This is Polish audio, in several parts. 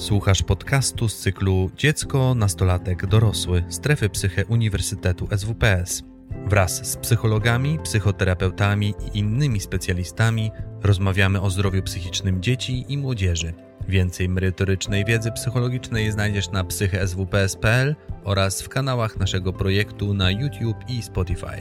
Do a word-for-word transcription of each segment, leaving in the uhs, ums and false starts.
Słuchasz podcastu z cyklu Dziecko, nastolatek, dorosły Strefy Psyche Uniwersytetu S W P S. Wraz z psychologami, psychoterapeutami i innymi specjalistami rozmawiamy o zdrowiu psychicznym dzieci i młodzieży. Więcej merytorycznej wiedzy psychologicznej znajdziesz na psyche s w p s kropka p l oraz w kanałach naszego projektu na YouTube i Spotify.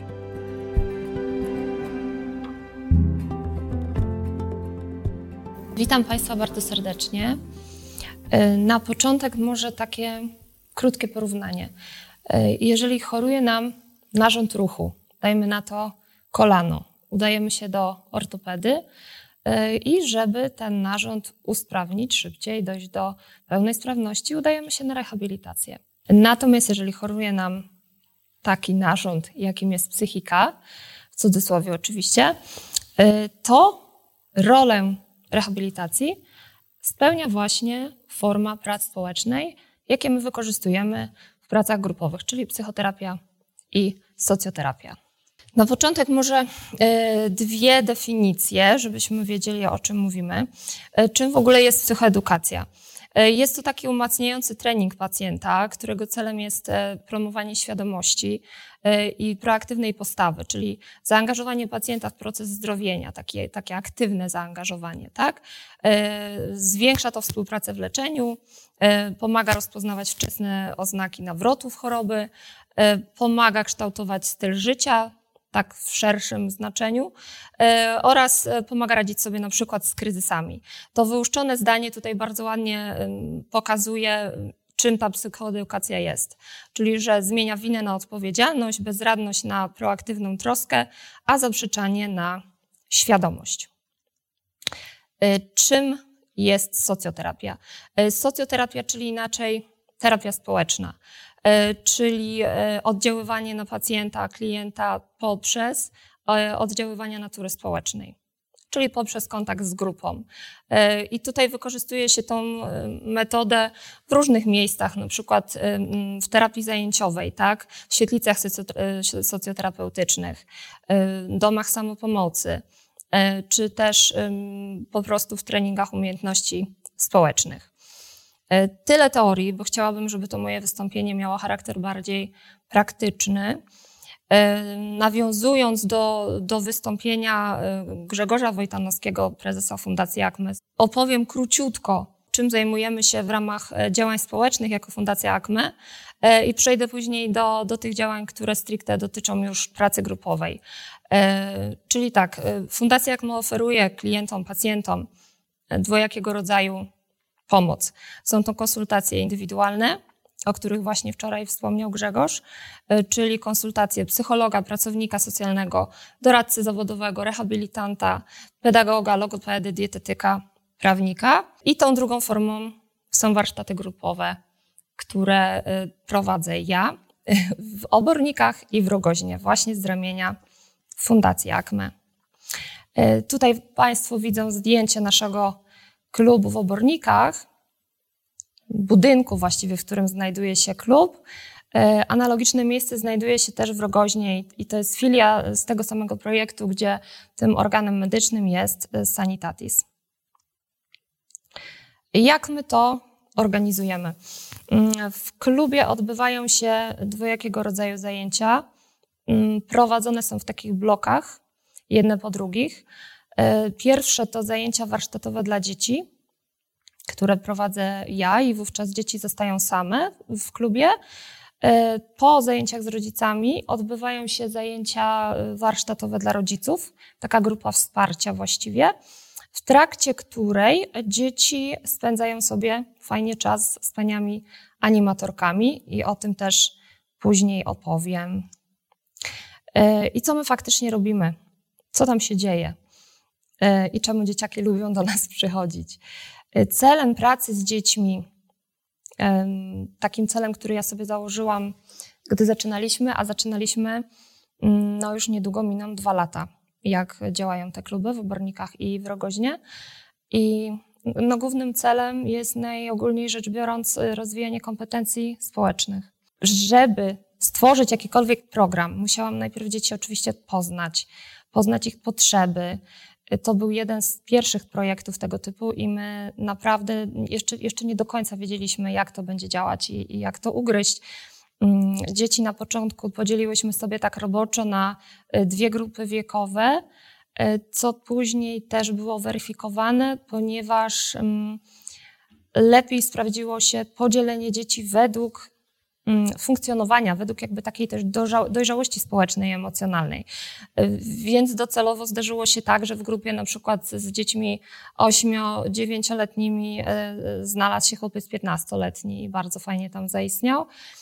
Witam Państwa bardzo serdecznie. Na początek może takie krótkie porównanie. Jeżeli choruje nam narząd ruchu, dajmy na to kolano, udajemy się do ortopedy i żeby ten narząd usprawnić szybciej, dojść do pełnej sprawności, udajemy się na rehabilitację. Natomiast jeżeli choruje nam taki narząd, jakim jest psychika, w cudzysłowie oczywiście, to rolę rehabilitacji spełnia właśnie forma pracy społecznej, jakie my wykorzystujemy w pracach grupowych, czyli psychoterapia i socjoterapia. Na początek może dwie definicje, żebyśmy wiedzieli, o czym mówimy. Czym w ogóle jest psychoedukacja? Jest to taki umacniający trening pacjenta, którego celem jest promowanie świadomości i proaktywnej postawy, czyli zaangażowanie pacjenta w proces zdrowienia, takie, takie aktywne zaangażowanie, tak? Zwiększa to współpracę w leczeniu, pomaga rozpoznawać wczesne oznaki nawrotów choroby, pomaga kształtować styl życia, tak w szerszym znaczeniu, oraz pomaga radzić sobie na przykład z kryzysami. To wyłuszczone zdanie tutaj bardzo ładnie pokazuje, czym ta psychoedukacja jest. Czyli, że zmienia winę na odpowiedzialność, bezradność na proaktywną troskę, a zaprzeczanie na świadomość. Czym jest socjoterapia? Socjoterapia, czyli inaczej terapia społeczna, czyli oddziaływanie na pacjenta, klienta poprzez oddziaływanie natury społecznej, czyli poprzez kontakt z grupą. I tutaj wykorzystuje się tą metodę w różnych miejscach, na przykład w terapii zajęciowej, tak? W świetlicach socjoterapeutycznych, domach samopomocy, czy też po prostu w treningach umiejętności społecznych. Tyle teorii, bo chciałabym, żeby to moje wystąpienie miało charakter bardziej praktyczny. Nawiązując do, do wystąpienia Grzegorza Wojtanowskiego, prezesa Fundacji ACME, opowiem króciutko, czym zajmujemy się w ramach działań społecznych jako Fundacja ACME i przejdę później do, do tych działań, które stricte dotyczą już pracy grupowej. Czyli tak, Fundacja ACME oferuje klientom, pacjentom dwojakiego rodzaju pomoc. Są to konsultacje indywidualne, o których właśnie wczoraj wspomniał Grzegorz, czyli konsultacje psychologa, pracownika socjalnego, doradcy zawodowego, rehabilitanta, pedagoga, logopedy, dietetyka, prawnika. I tą drugą formą są warsztaty grupowe, które prowadzę ja w Obornikach i w Rogoźnie, właśnie z ramienia Fundacji ACME. Tutaj Państwo widzą zdjęcie naszego klubu w Obornikach, budynku właściwie, w którym znajduje się klub. Analogiczne miejsce znajduje się też w Rogoźnie i to jest filia z tego samego projektu, gdzie tym organem medycznym jest Sanitatis. Jak my to organizujemy? W klubie odbywają się dwojakiego rodzaju zajęcia. Prowadzone są w takich blokach, jedne po drugich. Pierwsze to zajęcia warsztatowe dla dzieci, które prowadzę ja i wówczas dzieci zostają same w klubie. Po zajęciach z rodzicami odbywają się zajęcia warsztatowe dla rodziców, taka grupa wsparcia właściwie, w trakcie której dzieci spędzają sobie fajnie czas z paniami animatorkami i o tym też później opowiem. I co my faktycznie robimy? Co tam się dzieje? I czemu dzieciaki lubią do nas przychodzić. Celem pracy z dziećmi, takim celem, który ja sobie założyłam, gdy zaczynaliśmy, a zaczynaliśmy, no już niedługo miną dwa lata, jak działają te kluby w Obornikach i w Rogoźnie. I no, głównym celem jest najogólniej rzecz biorąc rozwijanie kompetencji społecznych. Żeby stworzyć jakikolwiek program, musiałam najpierw dzieci oczywiście poznać, poznać ich potrzeby, To był jeden z pierwszych projektów tego typu i my naprawdę jeszcze, jeszcze nie do końca wiedzieliśmy, jak to będzie działać i, i jak to ugryźć. Dzieci na początku podzieliłyśmy sobie tak roboczo na dwie grupy wiekowe, co później też było weryfikowane, ponieważ lepiej sprawdziło się podzielenie dzieci według funkcjonowania, według jakby takiej też dojrzałości społecznej i emocjonalnej. Więc docelowo zdarzyło się tak, że w grupie na przykład z dziećmi ośmio-dziewięcioletnimi znalazł się chłopiec piętnastoletni i bardzo fajnie tam zaistniał.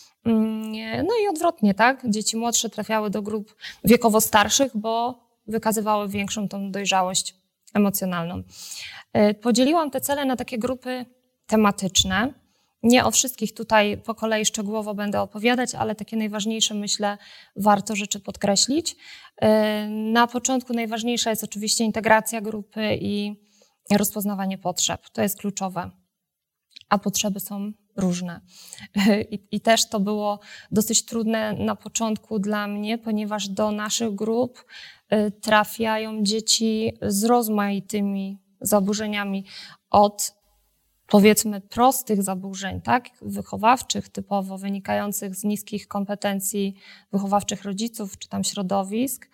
No i odwrotnie, tak? Dzieci młodsze trafiały do grup wiekowo starszych, bo wykazywały większą tą dojrzałość emocjonalną. Podzieliłam te cele na takie grupy tematyczne. Nie o wszystkich tutaj po kolei szczegółowo będę opowiadać, ale takie najważniejsze, myślę, warto rzeczy podkreślić. Na początku najważniejsza jest oczywiście integracja grupy i rozpoznawanie potrzeb. To jest kluczowe. A potrzeby są różne. I, I też to było dosyć trudne na początku dla mnie, ponieważ do naszych grup trafiają dzieci z rozmaitymi zaburzeniami od powiedzmy prostych zaburzeń, tak, wychowawczych typowo, wynikających z niskich kompetencji wychowawczych rodziców czy tam środowisk,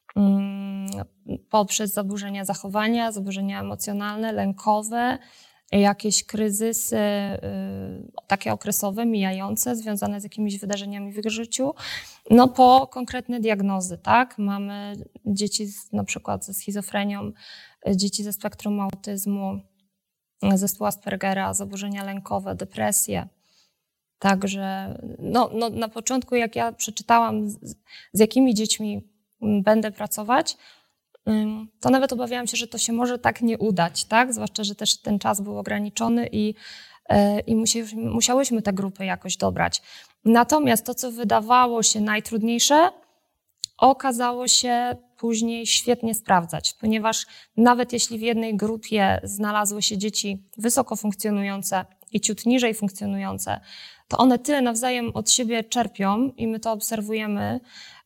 poprzez zaburzenia zachowania, zaburzenia emocjonalne, lękowe, jakieś kryzysy takie okresowe, mijające, związane z jakimiś wydarzeniami w ich życiu, no po konkretne diagnozy, tak? Mamy dzieci z, na przykład ze schizofrenią, dzieci ze spektrum autyzmu, zespół Aspergera, zaburzenia lękowe, depresje. Także no, no, na początku, jak ja przeczytałam, z, z jakimi dziećmi będę pracować, to nawet obawiałam się, że to się może tak nie udać, tak? Zwłaszcza, że też ten czas był ograniczony i, i musiałyśmy, musiałyśmy te grupy jakoś dobrać. Natomiast to, co wydawało się najtrudniejsze, okazało się później świetnie sprawdzać, ponieważ nawet jeśli w jednej grupie znalazły się dzieci wysoko funkcjonujące i ciut niżej funkcjonujące, to one tyle nawzajem od siebie czerpią i my to obserwujemy,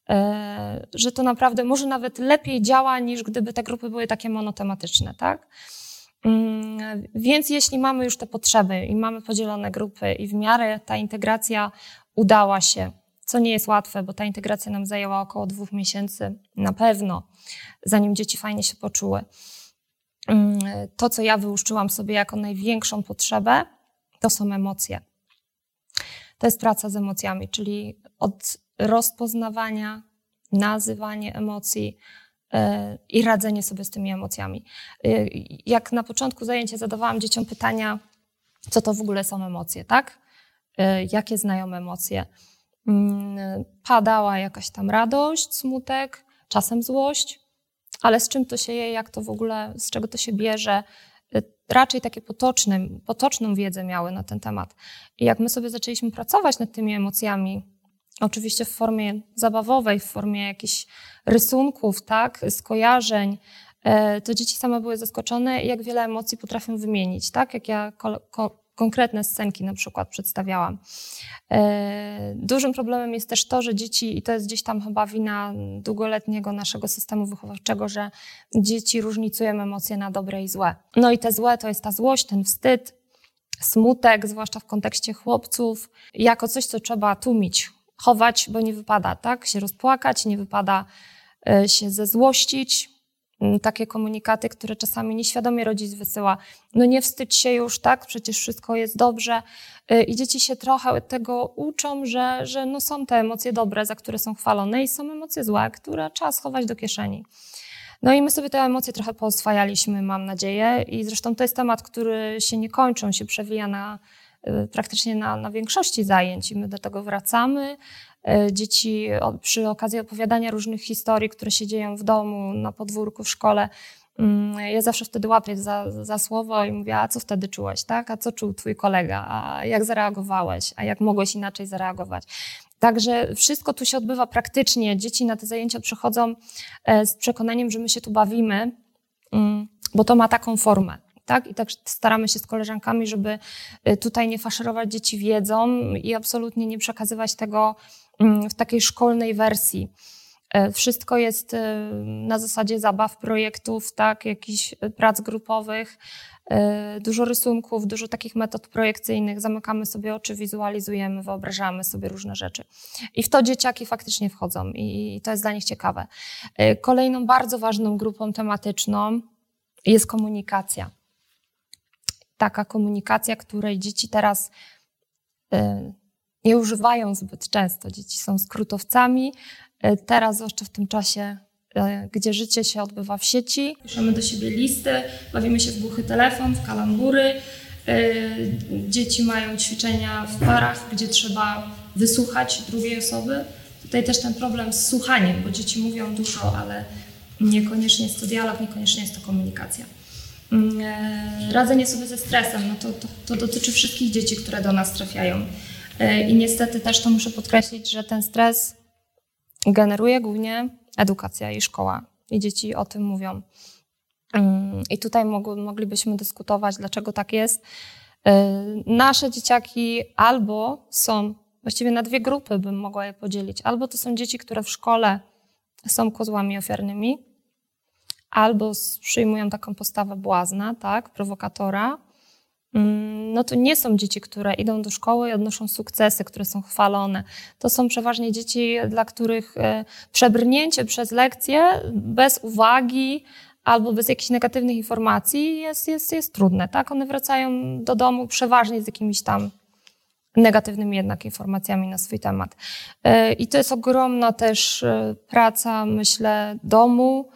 że to naprawdę może nawet lepiej działa, niż gdyby te grupy były takie monotematyczne, tak? Więc jeśli mamy już te potrzeby i mamy podzielone grupy i w miarę ta integracja udała się, co nie jest łatwe, bo ta integracja nam zajęła około dwóch miesięcy na pewno, zanim dzieci fajnie się poczuły. To, co ja wyłuszczyłam sobie jako największą potrzebę, to są emocje. To jest praca z emocjami, czyli od rozpoznawania, nazywanie emocji yy, i radzenie sobie z tymi emocjami. Yy, jak na początku zajęcia zadawałam dzieciom pytania, co to w ogóle są emocje, tak? Yy, jakie znają emocje? Yy, padała jakaś tam radość, smutek, czasem złość, ale z czym to się je, jak to w ogóle, z czego to się bierze? Yy, raczej takie potoczne, potoczną wiedzę miały na ten temat. I jak my sobie zaczęliśmy pracować nad tymi emocjami, oczywiście w formie zabawowej, w formie jakichś rysunków, tak, skojarzeń, to dzieci same były zaskoczone, jak wiele emocji potrafią wymienić, tak, jak ja ko- ko- konkretne scenki na przykład przedstawiałam. Dużym problemem jest też to, że dzieci, i to jest gdzieś tam chyba wina długoletniego naszego systemu wychowawczego, że dzieci różnicują emocje na dobre i złe. No i te złe to jest ta złość, ten wstyd, smutek, zwłaszcza w kontekście chłopców, jako coś, co trzeba tłumić, chować, bo nie wypada, tak? Się rozpłakać, nie wypada się zezłościć. Takie komunikaty, które czasami nieświadomie rodzic wysyła. No nie wstydź się już, tak? Przecież wszystko jest dobrze. I dzieci się trochę tego uczą, że, że no są te emocje dobre, za które są chwalone i są emocje złe, które trzeba schować do kieszeni. No i my sobie te emocje trochę pooswajaliśmy, mam nadzieję. I zresztą to jest temat, który się nie kończy, on się przewija na praktycznie na, na większości zajęć i my do tego wracamy. Dzieci przy okazji opowiadania różnych historii, które się dzieją w domu, na podwórku, w szkole, ja zawsze wtedy łapię za, za słowo i mówię, a co wtedy czułeś, tak? A co czuł twój kolega? A jak zareagowałeś? A jak mogłeś inaczej zareagować? Także wszystko tu się odbywa praktycznie. Dzieci na te zajęcia przychodzą z przekonaniem, że my się tu bawimy, bo to ma taką formę. Tak? I tak staramy się z koleżankami, żeby tutaj nie faszerować dzieci wiedzą i absolutnie nie przekazywać tego w takiej szkolnej wersji. Wszystko jest na zasadzie zabaw, projektów, tak, jakichś prac grupowych, dużo rysunków, dużo takich metod projekcyjnych. Zamykamy sobie oczy, wizualizujemy, wyobrażamy sobie różne rzeczy. I w to dzieciaki faktycznie wchodzą i to jest dla nich ciekawe. Kolejną bardzo ważną grupą tematyczną jest komunikacja. Taka komunikacja, której dzieci teraz nie używają zbyt często. Dzieci są skrótowcami. Teraz, zwłaszcza w tym czasie, gdzie życie się odbywa w sieci. Piszemy do siebie listy, bawimy się w głuchy telefon, w kalambury. Dzieci mają ćwiczenia w parach, gdzie trzeba wysłuchać drugiej osoby. Tutaj też ten problem z słuchaniem, bo dzieci mówią dużo, ale niekoniecznie jest to dialog, niekoniecznie jest to komunikacja. Radzenie sobie ze stresem, no to, to, to dotyczy wszystkich dzieci, które do nas trafiają. I niestety też to muszę podkreślić, że ten stres generuje głównie edukacja i szkoła. I dzieci o tym mówią. I tutaj moglibyśmy dyskutować, dlaczego tak jest. Nasze dzieciaki albo są, właściwie na dwie grupy bym mogła je podzielić. Albo to są dzieci, które w szkole są kozłami ofiarnymi, albo przyjmują taką postawę błazna, tak, prowokatora. No to nie są dzieci, które idą do szkoły i odnoszą sukcesy, które są chwalone. To są przeważnie dzieci, dla których przebrnięcie przez lekcję bez uwagi albo bez jakichś negatywnych informacji jest, jest, jest trudne. Tak? One wracają do domu przeważnie z jakimiś tam negatywnymi jednak informacjami na swój temat. I to jest ogromna też praca, myślę, domu,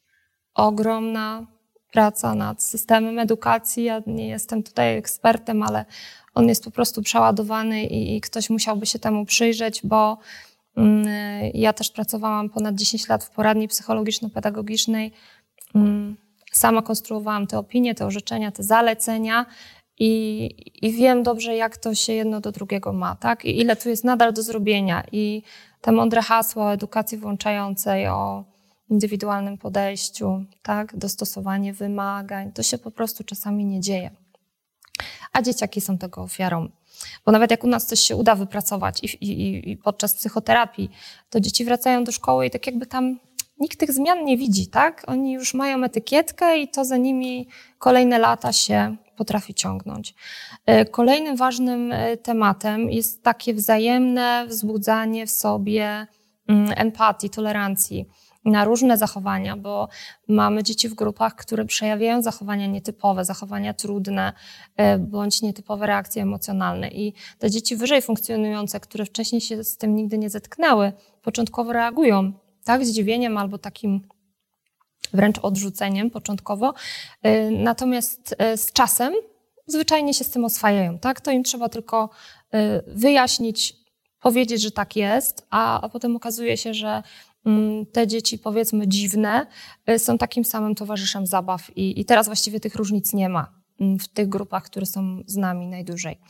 ogromna praca nad systemem edukacji. Ja nie jestem tutaj ekspertem, ale on jest po prostu przeładowany i, i ktoś musiałby się temu przyjrzeć, bo mm, ja też pracowałam ponad dziesięć lat w poradni psychologiczno-pedagogicznej. Mm, sama konstruowałam te opinie, te orzeczenia, te zalecenia i, i wiem dobrze, jak to się jedno do drugiego ma, tak? I ile tu jest nadal do zrobienia. I te mądre hasła o edukacji włączającej, o indywidualnym podejściu, tak, dostosowanie wymagań, to się po prostu czasami nie dzieje. A dzieciaki są tego ofiarą. Bo nawet jak u nas coś się uda wypracować i, i, i podczas psychoterapii, to dzieci wracają do szkoły i tak jakby tam nikt tych zmian nie widzi, tak? Oni już mają etykietkę i to za nimi kolejne lata się potrafi ciągnąć. Kolejnym ważnym tematem jest takie wzajemne wzbudzanie w sobie empatii, tolerancji na różne zachowania, bo mamy dzieci w grupach, które przejawiają zachowania nietypowe, zachowania trudne bądź nietypowe reakcje emocjonalne. I te dzieci wyżej funkcjonujące, które wcześniej się z tym nigdy nie zetknęły, początkowo reagują tak, zdziwieniem albo takim wręcz odrzuceniem początkowo. Natomiast z czasem zwyczajnie się z tym oswajają. Tak? To im trzeba tylko wyjaśnić, powiedzieć, że tak jest, a, a potem okazuje się, że te dzieci, powiedzmy, dziwne, są takim samym towarzyszem zabaw i, i teraz właściwie tych różnic nie ma w tych grupach, które są z nami najdłużej.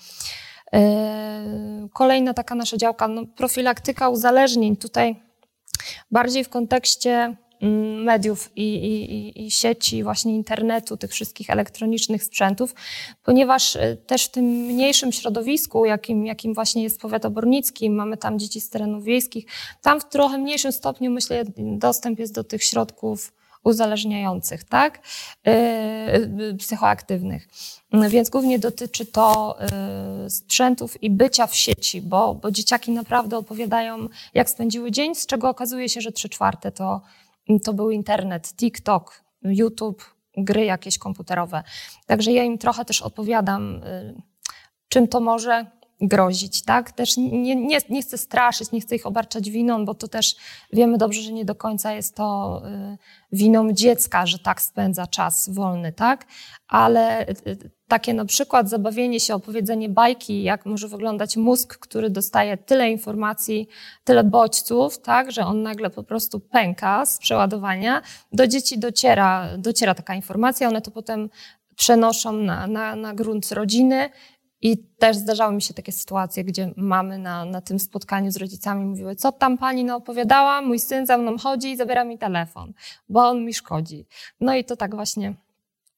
Kolejna taka nasza działka, no, profilaktyka uzależnień. Tutaj bardziej w kontekście mediów i, i, i sieci, właśnie internetu, tych wszystkich elektronicznych sprzętów, ponieważ też w tym mniejszym środowisku, jakim, jakim właśnie jest powiat obornicki, mamy tam dzieci z terenów wiejskich, tam w trochę mniejszym stopniu, myślę, dostęp jest do tych środków uzależniających, tak, yy, psychoaktywnych. Więc głównie dotyczy to yy, sprzętów i bycia w sieci, bo, bo dzieciaki naprawdę opowiadają, jak spędziły dzień, z czego okazuje się, że trzy czwarte to To był internet, TikTok, YouTube, gry jakieś komputerowe. Także ja im trochę też opowiadam, czym to może grozić, tak? Też nie, nie, nie chcę straszyć, nie chcę ich obarczać winą, bo to też wiemy dobrze, że nie do końca jest to winą dziecka, że tak spędza czas wolny, tak? Ale takie na przykład zabawienie się, opowiedzenie bajki, jak może wyglądać mózg, który dostaje tyle informacji, tyle bodźców, tak, że on nagle po prostu pęka z przeładowania. Do dzieci dociera, dociera taka informacja, one to potem przenoszą na, na, na grunt rodziny. I też zdarzały mi się takie sytuacje, gdzie mamy na, na tym spotkaniu z rodzicami mówiły, co tam pani naopowiadała, mój syn za mną chodzi i zabiera mi telefon, bo on mi szkodzi. No i to tak właśnie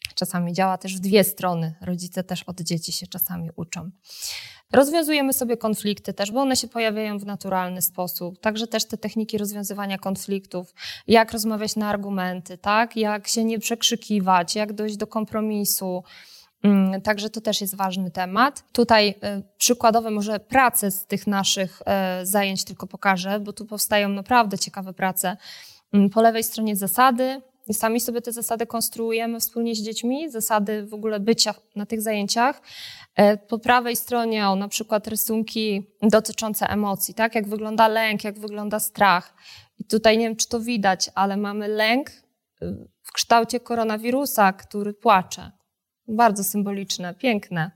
Czasami działa też w dwie strony. Rodzice też od dzieci się czasami uczą. Rozwiązujemy sobie konflikty też, bo one się pojawiają w naturalny sposób. Także też te techniki rozwiązywania konfliktów, jak rozmawiać na argumenty, tak? Jak się nie przekrzykiwać, jak dojść do kompromisu. Także to też jest ważny temat. Tutaj y, przykładowe może prace z tych naszych y, zajęć tylko pokażę, bo tu powstają naprawdę ciekawe prace. Y, po lewej stronie zasady. I sami sobie te zasady konstruujemy wspólnie z dziećmi, zasady w ogóle bycia na tych zajęciach. Po prawej stronie o na przykład rysunki dotyczące emocji, tak? Jak wygląda lęk, jak wygląda strach. I tutaj nie wiem, czy to widać, ale mamy lęk w kształcie koronawirusa, który płacze. Bardzo symboliczne, piękne.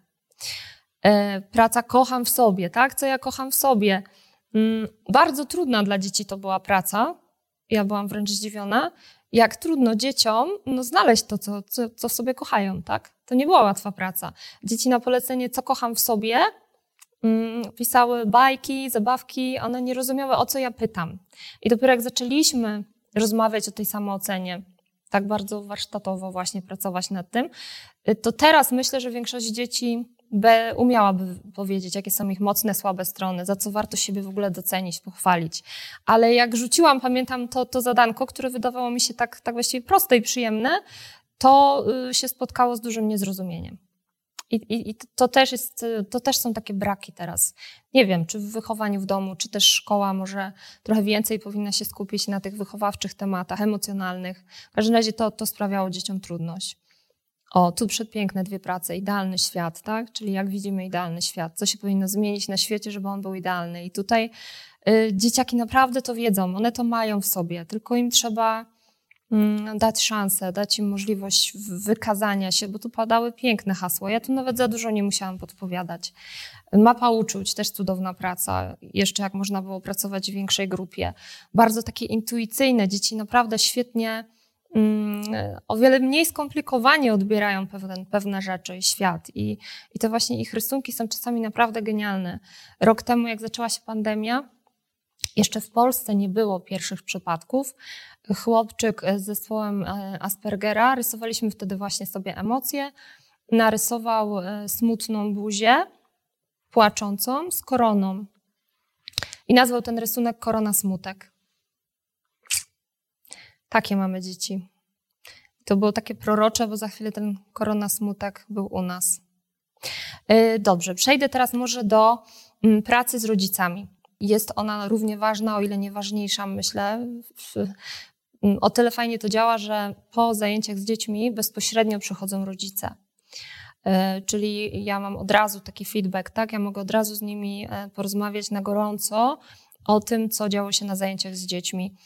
Praca kocham w sobie, tak? Co ja kocham w sobie? Bardzo trudna dla dzieci to była praca. Ja byłam wręcz zdziwiona. Jak trudno dzieciom no, znaleźć to, co, co, co w sobie kochają, tak? To nie była łatwa praca. Dzieci na polecenie, co kocham w sobie, mm, pisały bajki, zabawki, one nie rozumiały, o co ja pytam. I dopiero jak zaczęliśmy rozmawiać o tej samoocenie, tak bardzo warsztatowo właśnie pracować nad tym, to teraz myślę, że większość dzieci by umiałaby powiedzieć, jakie są ich mocne, słabe strony, za co warto siebie w ogóle docenić, pochwalić. Ale jak rzuciłam, pamiętam to, to zadanko, które wydawało mi się tak, tak właściwie proste i przyjemne, to się spotkało z dużym niezrozumieniem. I, i, i to, też jest, to też są takie braki teraz. Nie wiem, czy w wychowaniu w domu, czy też szkoła może trochę więcej powinna się skupić na tych wychowawczych tematach, emocjonalnych. W każdym razie to, to sprawiało dzieciom trudność. O, tu przepiękne dwie prace. Idealny świat, tak? Czyli jak widzimy idealny świat. Co się powinno zmienić na świecie, żeby on był idealny. I tutaj y, dzieciaki naprawdę to wiedzą. One to mają w sobie. Tylko im trzeba y, dać szansę, dać im możliwość wykazania się, bo tu padały piękne hasła. Ja tu nawet za dużo nie musiałam podpowiadać. Mapa uczuć, też cudowna praca. Jeszcze jak można było pracować w większej grupie. Bardzo takie intuicyjne. Dzieci naprawdę świetnie o wiele mniej skomplikowanie odbierają pewne, pewne rzeczy i świat. I, I to właśnie ich rysunki są czasami naprawdę genialne. Rok temu, jak zaczęła się pandemia, jeszcze w Polsce nie było pierwszych przypadków. Chłopczyk z zespołem Aspergera, rysowaliśmy wtedy właśnie sobie emocje, narysował smutną buzię, płaczącą, z koroną. I nazwał ten rysunek Korona Smutek. Takie mamy dzieci. To było takie prorocze, bo za chwilę ten korona smutek był u nas. Dobrze, przejdę teraz może do pracy z rodzicami. Jest ona równie ważna, o ile nie ważniejsza, myślę. O tyle fajnie to działa, że po zajęciach z dziećmi bezpośrednio przychodzą rodzice. Czyli ja mam od razu taki feedback, tak? Ja mogę od razu z nimi porozmawiać na gorąco o tym, co działo się na zajęciach z dziećmi.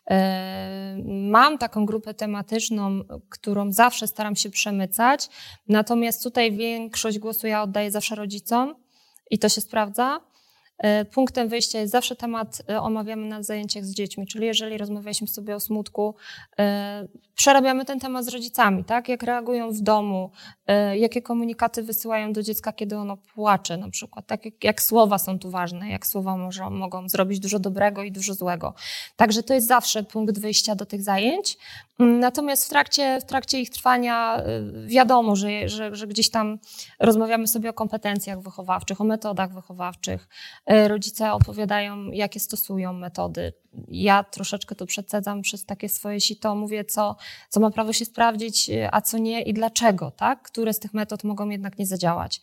Mam taką grupę tematyczną, którą zawsze staram się przemycać, natomiast tutaj większość głosu ja oddaję zawsze rodzicom i to się sprawdza. Punktem wyjścia jest zawsze temat, omawiamy na zajęciach z dziećmi, czyli jeżeli rozmawialiśmy sobie o smutku, przerabiamy ten temat z rodzicami, tak? Jak reagują w domu, jakie komunikaty wysyłają do dziecka, kiedy ono płacze na przykład, tak? Jak, jak słowa są tu ważne, jak słowa może, mogą zrobić dużo dobrego i dużo złego. Także to jest zawsze punkt wyjścia do tych zajęć. Natomiast w trakcie, w trakcie ich trwania wiadomo, że, że, że gdzieś tam rozmawiamy sobie o kompetencjach wychowawczych, o metodach wychowawczych. Rodzice opowiadają, jakie stosują metody. Ja troszeczkę to przecedzam przez takie swoje sito, mówię, co, co ma prawo się sprawdzić, a co nie i dlaczego, tak? Które z tych metod mogą jednak nie zadziałać.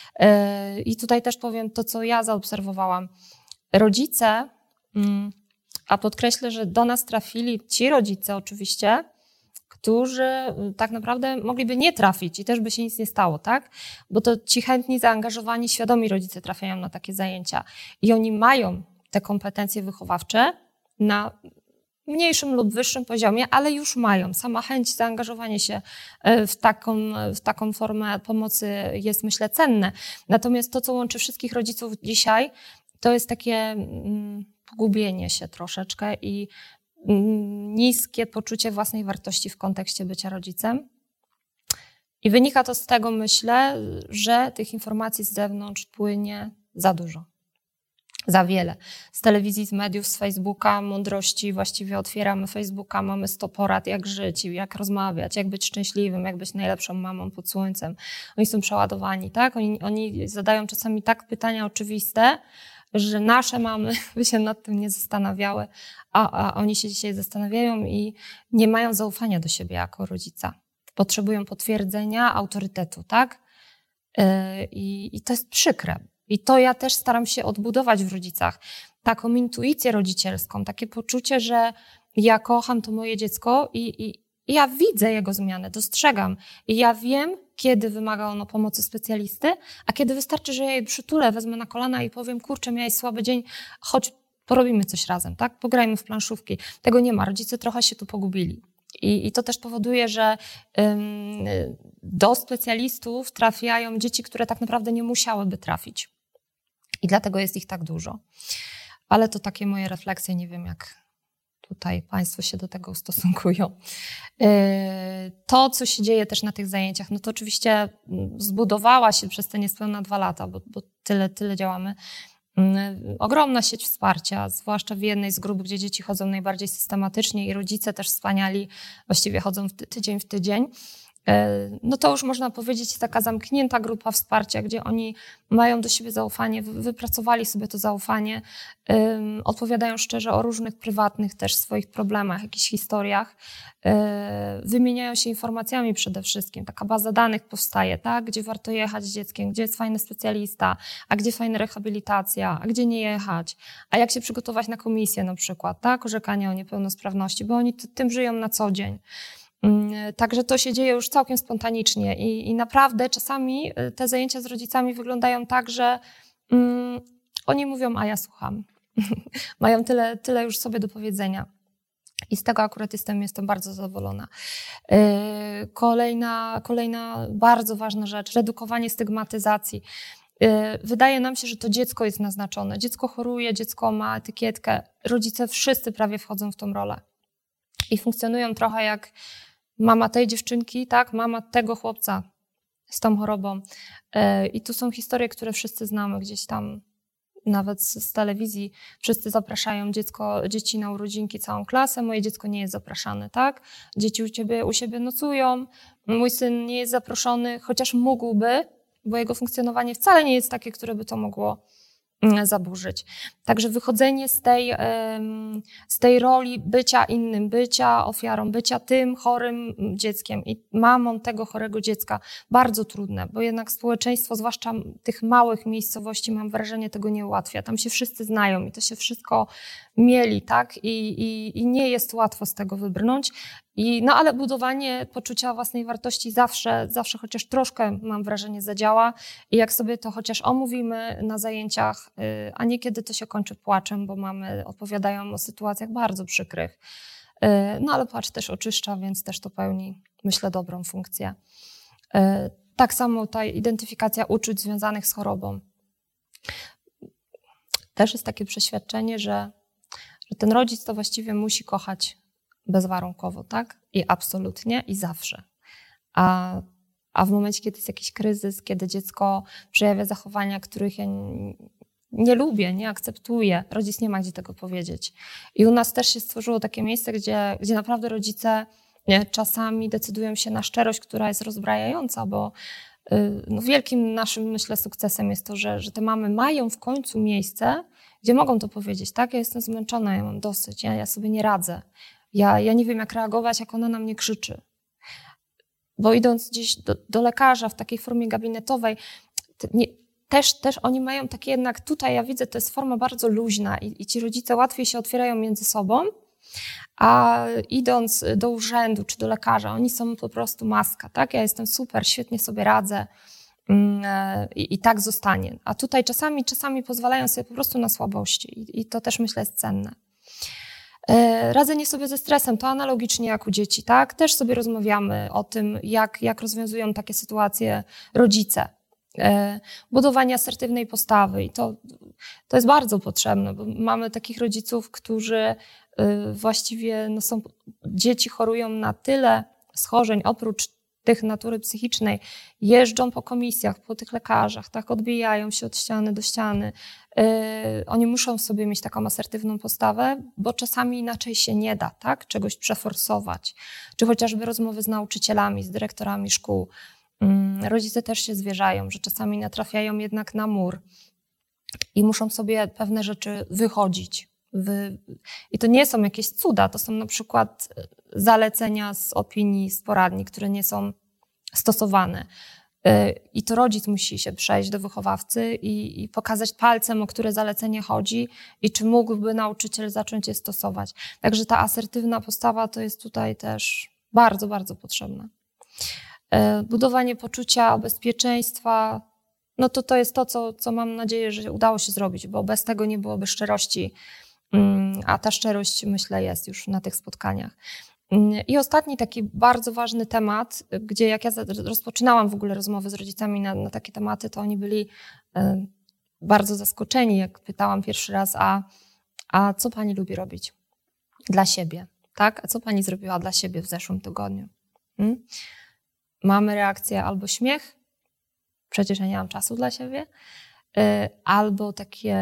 I tutaj też powiem to, co ja zaobserwowałam. Rodzice, a podkreślę, że do nas trafili ci rodzice oczywiście, którzy tak naprawdę mogliby nie trafić i też by się nic nie stało, tak? Bo to ci chętni, zaangażowani, świadomi rodzice trafiają na takie zajęcia i oni mają te kompetencje wychowawcze na mniejszym lub wyższym poziomie, ale już mają. Sama chęć zaangażowania się w taką, w taką formę pomocy jest, myślę, cenne. Natomiast to, co łączy wszystkich rodziców dzisiaj, to jest takie pogubienie się troszeczkę i niskie poczucie własnej wartości w kontekście bycia rodzicem. I wynika to z tego, myślę, że tych informacji z zewnątrz płynie za dużo. Za wiele. Z telewizji, z mediów, z Facebooka, mądrości właściwie otwieramy Facebooka, mamy sto porad, jak żyć, jak rozmawiać, jak być szczęśliwym, jak być najlepszą mamą pod słońcem. Oni są przeładowani, tak? Oni, oni zadają czasami tak pytania oczywiste, że nasze mamy by się nad tym nie zastanawiały, a, a oni się dzisiaj zastanawiają i nie mają zaufania do siebie jako rodzica. Potrzebują potwierdzenia, autorytetu, tak? Yy, i, I to jest przykre. I to ja też staram się odbudować w rodzicach. Taką intuicję rodzicielską, takie poczucie, że ja kocham to moje dziecko i, i, i ja widzę jego zmianę, dostrzegam. I ja wiem, kiedy wymaga ono pomocy specjalisty, a kiedy wystarczy, że ja jej przytulę, wezmę na kolana i powiem, kurczę, miałeś słaby dzień, chodź, porobimy coś razem, tak? Pograjmy w planszówki. Tego nie ma. Rodzice trochę się tu pogubili. I, i to też powoduje, że ym, do specjalistów trafiają dzieci, które tak naprawdę nie musiałyby trafić. I dlatego jest ich tak dużo. Ale to takie moje refleksje, nie wiem jak tutaj Państwo się do tego ustosunkują. To, co się dzieje też na tych zajęciach, no to oczywiście zbudowała się przez te niespełna dwa lata, bo, bo tyle, tyle działamy. Ogromna sieć wsparcia, zwłaszcza w jednej z grup, gdzie dzieci chodzą najbardziej systematycznie i rodzice też wspaniali, właściwie chodzą w ty- tydzień w tydzień. No to już można powiedzieć taka zamknięta grupa wsparcia, gdzie oni mają do siebie zaufanie, wypracowali sobie to zaufanie, um, odpowiadają szczerze o różnych prywatnych też swoich problemach, jakichś historiach, um, wymieniają się informacjami przede wszystkim. Taka baza danych powstaje, tak? Gdzie warto jechać z dzieckiem, gdzie jest fajny specjalista, a gdzie fajna rehabilitacja, a gdzie nie jechać, a jak się przygotować na komisję na przykład, tak? Orzekania o niepełnosprawności, bo oni t- tym żyją na co dzień. Także to się dzieje już całkiem spontanicznie i, i naprawdę czasami te zajęcia z rodzicami wyglądają tak, że um, oni mówią, a ja słucham. Mają tyle, tyle już sobie do powiedzenia. I z tego akurat jestem, jestem bardzo zadowolona. Yy, kolejna, kolejna bardzo ważna rzecz, redukowanie stygmatyzacji. Yy, wydaje nam się, że to dziecko jest naznaczone. Dziecko choruje, dziecko ma etykietkę. Rodzice wszyscy prawie wchodzą w tą rolę. I funkcjonują trochę jak mama tej dziewczynki, tak, mama tego chłopca z tą chorobą. Yy, I tu są historie, które wszyscy znamy gdzieś tam, nawet z, z telewizji. Wszyscy zapraszają dziecko, dzieci na urodzinki, całą klasę. Moje dziecko nie jest zapraszane, tak? Dzieci u ciebie, u siebie nocują. Mój syn nie jest zaproszony, chociaż mógłby, bo jego funkcjonowanie wcale nie jest takie, które by to mogło zaburzyć. Także wychodzenie z tej, z tej roli bycia innym, bycia ofiarą, bycia tym chorym dzieckiem i mamą tego chorego dziecka, bardzo trudne, bo jednak społeczeństwo, zwłaszcza tych małych miejscowości, mam wrażenie, tego nie ułatwia. Tam się wszyscy znają i to się wszystko mieli, tak? I, i, i nie jest łatwo z tego wybrnąć. I, no ale budowanie poczucia własnej wartości zawsze, zawsze chociaż troszkę, mam wrażenie, zadziała. I jak sobie to chociaż omówimy na zajęciach, yy, a niekiedy to się kończy płaczem, bo mamy opowiadają o sytuacjach bardzo przykrych. Yy, no ale płacz też oczyszcza, więc też to pełni, myślę, dobrą funkcję. Yy, tak samo ta identyfikacja uczuć związanych z chorobą. Też jest takie przeświadczenie, że, że ten rodzic to właściwie musi kochać bezwarunkowo, tak? I absolutnie, i zawsze. A, a w momencie, kiedy jest jakiś kryzys, kiedy dziecko przejawia zachowania, których ja nie, nie lubię, nie akceptuję, rodzic nie ma gdzie tego powiedzieć. I u nas też się stworzyło takie miejsce, gdzie, gdzie naprawdę rodzice nie, czasami decydują się na szczerość, która jest rozbrajająca, bo yy, no, wielkim naszym, myślę, sukcesem jest to, że, że te mamy mają w końcu miejsce, gdzie mogą to powiedzieć, tak? Ja jestem zmęczona, ja mam dosyć, ja, ja sobie nie radzę. Ja, ja nie wiem, jak reagować, jak ona na mnie krzyczy. Bo idąc gdzieś do, do lekarza w takiej formie gabinetowej, nie, też, też oni mają takie jednak, tutaj ja widzę, to jest forma bardzo luźna i, i ci rodzice łatwiej się otwierają między sobą, a idąc do urzędu czy do lekarza, oni są po prostu maska, tak? Ja jestem super, świetnie sobie radzę i, i tak zostanie. A tutaj czasami, czasami pozwalają sobie po prostu na słabości i, i to też, myślę, jest cenne. Radzenie sobie ze stresem to analogicznie jak u dzieci, tak? Też sobie rozmawiamy o tym, jak, jak rozwiązują takie sytuacje rodzice. Budowanie asertywnej postawy i to, to jest bardzo potrzebne, bo mamy takich rodziców, którzy właściwie no są, dzieci chorują na tyle schorzeń oprócz tych natury psychicznej, jeżdżą po komisjach, po tych lekarzach, tak, odbijają się od ściany do ściany. Yy, oni muszą w sobie mieć taką asertywną postawę, bo czasami inaczej się nie da, tak, czegoś przeforsować. Czy chociażby rozmowy z nauczycielami, z dyrektorami szkół. Yy, rodzice też się zwierzają, że czasami natrafiają jednak na mur i muszą sobie pewne rzeczy wychodzić. Wy... I to nie są jakieś cuda, to są na przykład zalecenia z opinii, z poradni, które nie są stosowane. I to rodzic musi się przejść do wychowawcy i, i pokazać palcem, o które zalecenie chodzi i czy mógłby nauczyciel zacząć je stosować. Także ta asertywna postawa to jest tutaj też bardzo, bardzo potrzebna. Budowanie poczucia bezpieczeństwa, no to to jest to, co, co mam nadzieję, że udało się zrobić, bo bez tego nie byłoby szczerości, a ta szczerość, myślę, jest już na tych spotkaniach. I ostatni taki bardzo ważny temat, gdzie jak ja rozpoczynałam w ogóle rozmowy z rodzicami na, na takie tematy, to oni byli bardzo zaskoczeni, jak pytałam pierwszy raz, a, a co pani lubi robić dla siebie, tak? A co pani zrobiła dla siebie w zeszłym tygodniu? Hmm? Mamy reakcję albo śmiech, przecież ja nie mam czasu dla siebie, albo takie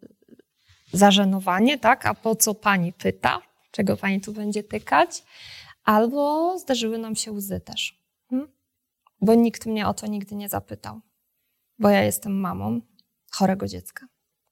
zażenowanie, tak? A po co pani pyta? Czego pani tu będzie tykać? Albo zdarzyły nam się łzy też. Hmm? Bo nikt mnie o to nigdy nie zapytał. Bo ja jestem mamą chorego dziecka.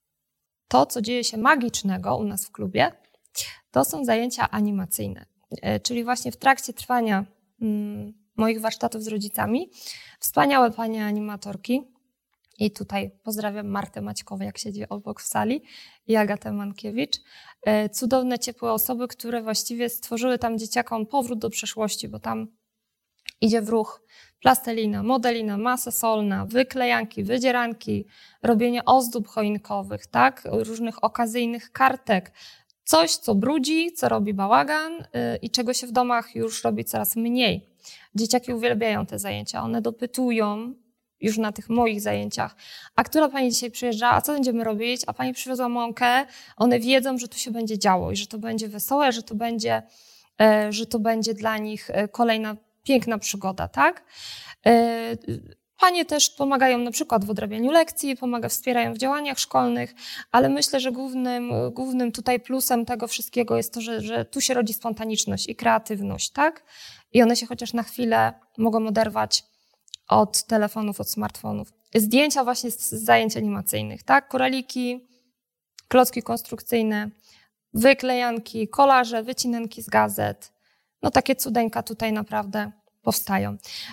To, co dzieje się magicznego u nas w klubie, to są zajęcia animacyjne. Czyli właśnie w trakcie trwania mm, moich warsztatów z rodzicami wspaniałe panie animatorki, i tutaj pozdrawiam Martę Maćkowę, jak siedzi obok w sali, i Agatę Mankiewicz. Cudowne, ciepłe osoby, które właściwie stworzyły tam dzieciakom powrót do przeszłości, bo tam idzie w ruch plastelina, modelina, masa solna, wyklejanki, wydzieranki, robienie ozdób choinkowych, tak, różnych okazyjnych kartek. Coś, co brudzi, co robi bałagan yy, i czego się w domach już robi coraz mniej. Dzieciaki uwielbiają te zajęcia, one dopytują już na tych moich zajęciach. A która pani dzisiaj przyjeżdża? A co będziemy robić? A pani przywiozła mąkę. One wiedzą, że tu się będzie działo i że to będzie wesołe, że to będzie, e, że to będzie dla nich kolejna piękna przygoda, tak? E, panie też pomagają na przykład w odrabianiu lekcji, pomaga, wspierają w działaniach szkolnych, ale myślę, że głównym, głównym tutaj plusem tego wszystkiego jest to, że, że tu się rodzi spontaniczność i kreatywność, tak? I one się chociaż na chwilę mogą oderwać od telefonów, od smartfonów. Zdjęcia właśnie z zajęć animacyjnych, tak? Koraliki, klocki konstrukcyjne, wyklejanki, kolaże, wycinanki z gazet. No takie cudeńka tutaj naprawdę powstają.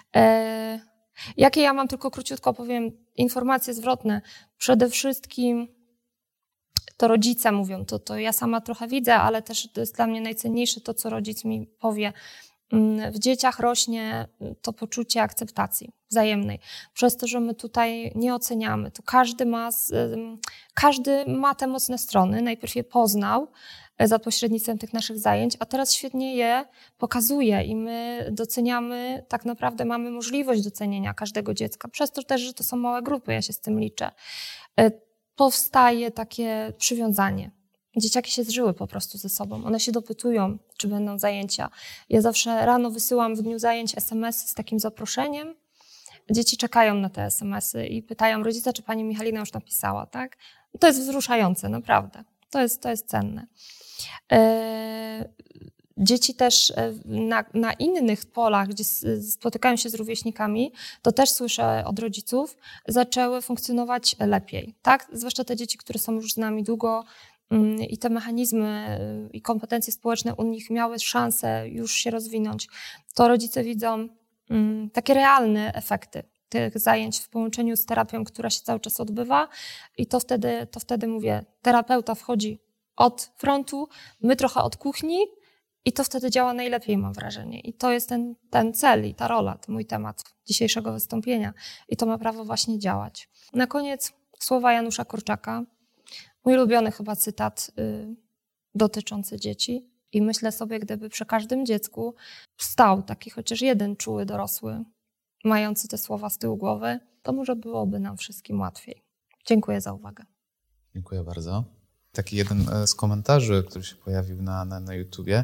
E, jakie ja mam, tylko króciutko powiem, informacje zwrotne. Przede wszystkim to rodzice mówią, to, to ja sama trochę widzę, ale też to jest dla mnie najcenniejsze to, co rodzic mi powie. W dzieciach rośnie to poczucie akceptacji wzajemnej. Przez to, że my tutaj nie oceniamy. To każdy ma, każdy ma te mocne strony. Najpierw je poznał za pośrednictwem tych naszych zajęć, a teraz świetnie je pokazuje i my doceniamy, tak naprawdę mamy możliwość docenienia każdego dziecka. Przez to też, że to są małe grupy, ja się z tym liczę. Powstaje takie przywiązanie. Dzieciaki się zżyły po prostu ze sobą. One się dopytują, czy będą zajęcia. Ja zawsze rano wysyłam w dniu zajęć es em esy z takim zaproszeniem. Dzieci czekają na te es em esy i pytają rodzica, czy pani Michalina już napisała, tak? To jest wzruszające, naprawdę. To jest, to jest cenne. E, dzieci też na, na innych polach, gdzie spotykają się z rówieśnikami, to też słyszę od rodziców, zaczęły funkcjonować lepiej, tak? Zwłaszcza te dzieci, które są już z nami długo, i te mechanizmy i kompetencje społeczne u nich miały szansę już się rozwinąć, to rodzice widzą um, takie realne efekty tych zajęć w połączeniu z terapią, która się cały czas odbywa i to wtedy, to wtedy mówię, terapeuta wchodzi od frontu, my trochę od kuchni i to wtedy działa najlepiej, mam wrażenie. I to jest ten, ten cel i ta rola, to mój temat dzisiejszego wystąpienia i to ma prawo właśnie działać. Na koniec słowa Janusza Korczaka. Mój ulubiony chyba cytat y, dotyczący dzieci i myślę sobie, gdyby przy każdym dziecku stał taki chociaż jeden czuły dorosły, mający te słowa z tyłu głowy, to może byłoby nam wszystkim łatwiej. Dziękuję za uwagę. Dziękuję bardzo. Taki jeden z komentarzy, który się pojawił na, na, na YouTubie,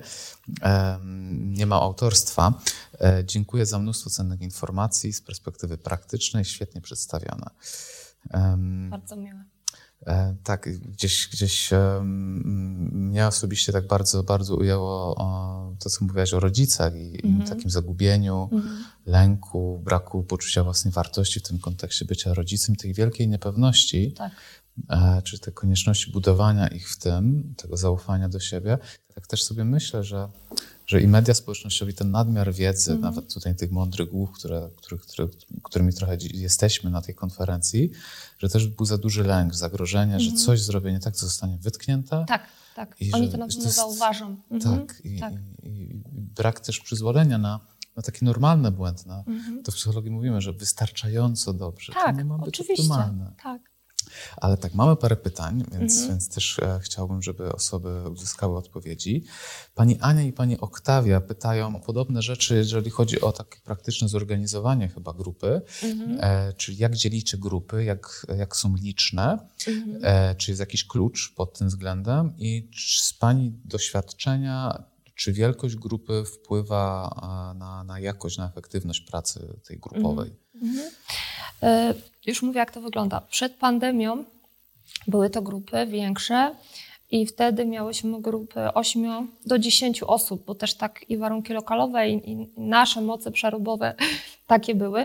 nie ma autorstwa. Dziękuję za mnóstwo cennych informacji z perspektywy praktycznej, świetnie przedstawione. Bardzo miłe. Tak, gdzieś, gdzieś mnie osobiście tak bardzo, bardzo ujęło to, co mówiłaś o rodzicach i, mm-hmm. i takim zagubieniu, mm-hmm. lęku, braku poczucia własnej wartości w tym kontekście bycia rodzicem, tej wielkiej niepewności. Tak. Czy tej konieczności budowania ich w tym, tego zaufania do siebie. Tak też sobie myślę, że, że i media społecznościowe, ten nadmiar wiedzy, mm. nawet tutaj tych mądrych głów, które, które, które, którymi trochę jesteśmy na tej konferencji, że też był za duży lęk, zagrożenie, mm. że coś zrobię nie tak, co zostanie wytknięte. Tak, tak. I Oni że, to na pewno zauważą. Mm-hmm. Tak, i, tak. I, i brak też przyzwolenia na, na takie normalne błędy. Na, mm-hmm. To w psychologii mówimy, że wystarczająco dobrze. Tak, to nie ma być oczywiście. optymalne. Tak. Ale tak, mamy parę pytań, więc, mhm. więc też e, chciałbym, żeby osoby uzyskały odpowiedzi. Pani Ania i pani Oktawia pytają o podobne rzeczy, jeżeli chodzi o takie praktyczne zorganizowanie chyba grupy. Mhm. E, czyli jak dzielicie grupy, jak, jak są liczne, mhm. e, czy jest jakiś klucz pod tym względem i czy z pani doświadczenia, czy wielkość grupy wpływa na, na jakość, na efektywność pracy tej grupowej? Mhm. Mhm. Już mówię, jak to wygląda. Przed pandemią były to grupy większe i wtedy miałyśmy grupy ośmiu do dziesięciu osób, bo też tak i warunki lokalowe i, i nasze moce przerobowe takie były.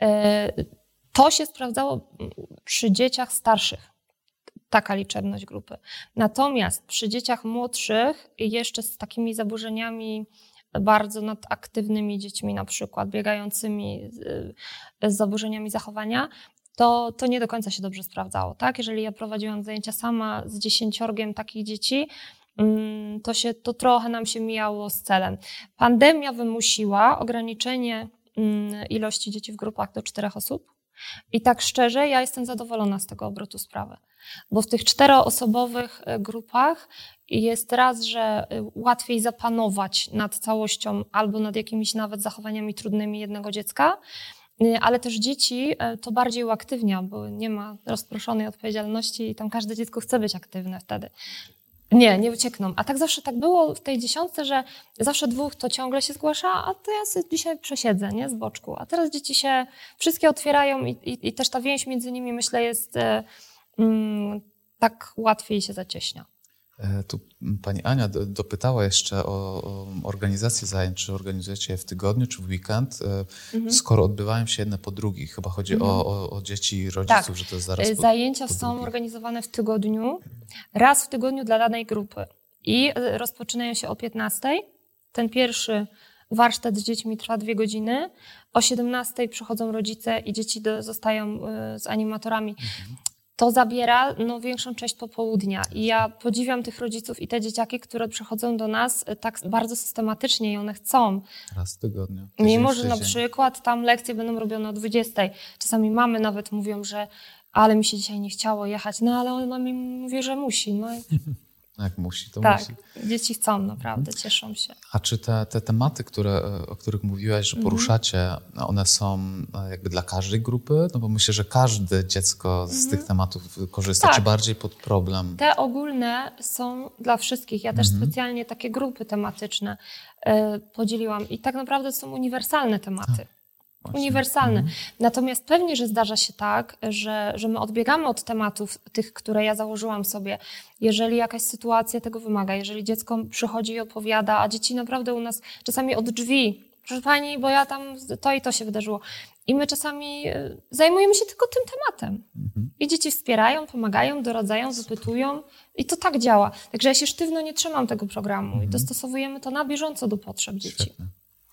To się sprawdzało przy dzieciach starszych, taka liczebność grupy. Natomiast przy dzieciach młodszych, jeszcze z takimi zaburzeniami bardzo nadaktywnymi dziećmi, na przykład biegającymi z, z zaburzeniami zachowania, to, to nie do końca się dobrze sprawdzało. Tak? Jeżeli ja prowadziłam zajęcia sama z dziesięciorgiem takich dzieci, to, się, to trochę nam się mijało z celem. Pandemia wymusiła ograniczenie ilości dzieci w grupach do czterech osób. I tak szczerze, ja jestem zadowolona z tego obrotu sprawy, bo w tych czteroosobowych grupach jest raz, że łatwiej zapanować nad całością albo nad jakimiś nawet zachowaniami trudnymi jednego dziecka, ale też dzieci to bardziej uaktywnia, bo nie ma rozproszonej odpowiedzialności i tam każde dziecko chce być aktywne wtedy. Nie, nie uciekną. A tak zawsze tak było w tej dziesiątce, że zawsze dwóch to ciągle się zgłasza, a to ja sobie dzisiaj przesiedzę, nie, z boczku. A teraz dzieci się wszystkie otwierają i, i, i też ta więź między nimi, myślę, jest mm, tak łatwiej się zacieśnia. Tu pani Ania dopytała jeszcze o, o organizację zajęć, czy organizujecie je w tygodniu, czy w weekend, mhm. skoro odbywają się jedne po drugich. Chyba chodzi mhm. o, o, o dzieci i rodziców, tak. że to jest zaraz po, Zajęcia po są drugich. Organizowane w tygodniu, raz w tygodniu dla danej grupy i rozpoczynają się o piętnastej. Ten pierwszy warsztat z dziećmi trwa dwie godziny. O siedemnastej przychodzą rodzice i dzieci do, zostają z animatorami. Mhm. To zabiera no, większą część popołudnia i ja podziwiam tych rodziców i te dzieciaki, które przychodzą do nas tak bardzo systematycznie i one chcą. Raz w tygodniu. Mimo, że na przykład tam lekcje będą robione o dwudziestej. Czasami mamy nawet mówią, że ale mi się dzisiaj nie chciało jechać, no ale ona mi mówi, że musi. No. Jak musi, to tak, musi. Tak, dzieci chcą naprawdę, cieszą się. A czy te, te tematy, które, o których mówiłaś, że poruszacie, one są jakby dla każdej grupy? No bo myślę, że każde dziecko z mm-hmm. tych tematów korzysta, tak. czy bardziej pod problem? Te ogólne są dla wszystkich. Ja też mm-hmm. specjalnie takie grupy tematyczne y, podzieliłam i tak naprawdę są uniwersalne tematy. Tak. Właśnie. Uniwersalne. Mhm. Natomiast pewnie, że zdarza się tak, że, że my odbiegamy od tematów tych, które ja założyłam sobie, jeżeli jakaś sytuacja tego wymaga, jeżeli dziecko przychodzi i opowiada, a dzieci naprawdę u nas czasami od drzwi, proszę pani, bo ja tam to i to się wydarzyło. I my czasami zajmujemy się tylko tym tematem. Mhm. I dzieci wspierają, pomagają, doradzają, wypytują i to tak działa. Także ja się sztywno nie trzymam tego programu mhm. i dostosowujemy to na bieżąco do potrzeb dzieci. Świetnie.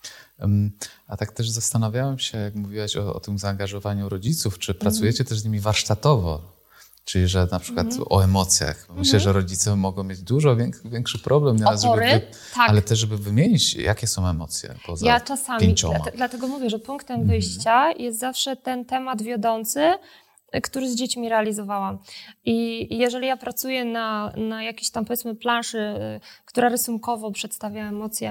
A tak też zastanawiałem się, jak mówiłaś o, o tym zaangażowaniu rodziców, czy pracujecie mm. też z nimi warsztatowo? Czyli, że na przykład mm. o emocjach. Myślę, mm. że rodzice mogą mieć dużo większy problem nieraz, żeby wy, tak. ale też, żeby wymienić, jakie są emocje poza Ja czasami, pięcioma. Dlatego, dlatego mówię, że punktem mm. wyjścia jest zawsze ten temat wiodący, który z dziećmi realizowałam. I jeżeli ja pracuję na, na jakiejś tam, powiedzmy, planszy, która rysunkowo przedstawia emocje,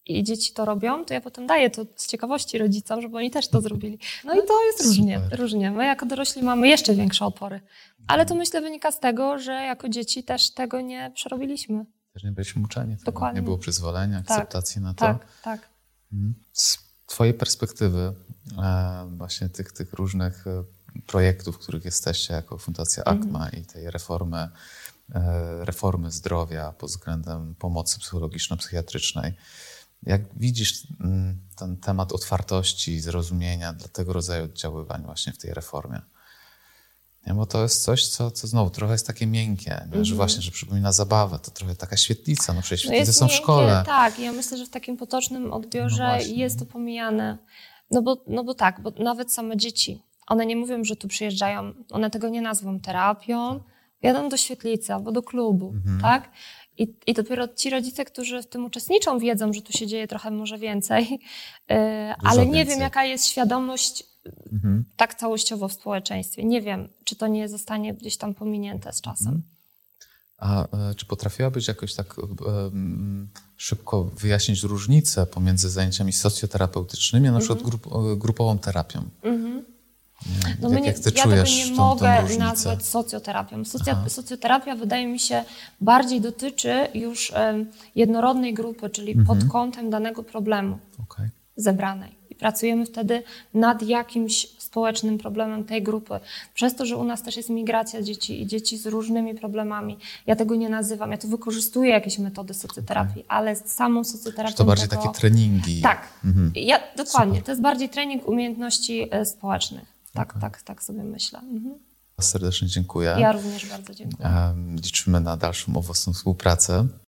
i dzieci to robią, to ja potem daję to z ciekawości rodzicom, żeby oni też to zrobili. No i to jest różnie, Super. różnie. My jako dorośli mamy jeszcze większe opory. Ale to myślę wynika z tego, że jako dzieci też tego nie przerobiliśmy. Też nie byliśmy uczeni. Tego. Dokładnie. Nie było przyzwolenia, akceptacji tak, na to. Tak, tak. Z twojej perspektywy e, właśnie tych, tych różnych e, projektów, w których jesteście jako Fundacja ACMA mm. i tej reformy, e, reformy zdrowia pod względem pomocy psychologiczno-psychiatrycznej. Jak widzisz m, ten temat otwartości, zrozumienia dla tego rodzaju oddziaływań właśnie w tej reformie? Nie, bo to jest coś, co, co znowu trochę jest takie miękkie, mm-hmm. że właśnie, że przypomina zabawę, to trochę taka świetlica, no przecież świetlice no są miękkie, w szkole. Tak, ja myślę, że w takim potocznym odbiorze no jest to pomijane. No bo, no bo tak, bo nawet same dzieci, one nie mówią, że tu przyjeżdżają, one tego nie nazwą terapią, jadą do świetlicy albo do klubu, mm-hmm. tak? I, I dopiero ci rodzice, którzy w tym uczestniczą, wiedzą, że tu się dzieje trochę może więcej, yy, ale nie więcej. wiem, jaka jest świadomość mhm. tak całościowo w społeczeństwie. Nie wiem, czy to nie zostanie gdzieś tam pominięte z czasem. Mhm. A e, czy potrafiłabyś jakoś tak e, szybko wyjaśnić różnicę pomiędzy zajęciami socjoterapeutycznymi, a na przykład grup, e, grupową terapią? Mhm. Nie, no jak, nie, jak ty ja czujesz tego nie tą, mogę tą różnicę? nazwać socjoterapią. Socja, socjoterapia wydaje mi się bardziej dotyczy już um, jednorodnej grupy, czyli mhm. pod kątem danego problemu okay. zebranej. I pracujemy wtedy nad jakimś społecznym problemem tej grupy. Przez to, że u nas też jest migracja dzieci i dzieci z różnymi problemami. Ja tego nie nazywam, ja tu wykorzystuję jakieś metody socjoterapii, okay. ale samą socjoterapią... Czy to bardziej tego... takie treningi? Tak, mhm. ja, dokładnie. Super. To jest bardziej trening umiejętności społecznych. Tak, okay. tak, tak sobie myślę. Mhm. Serdecznie dziękuję. Ja również bardzo dziękuję. Liczymy na dalszą owocną współpracę.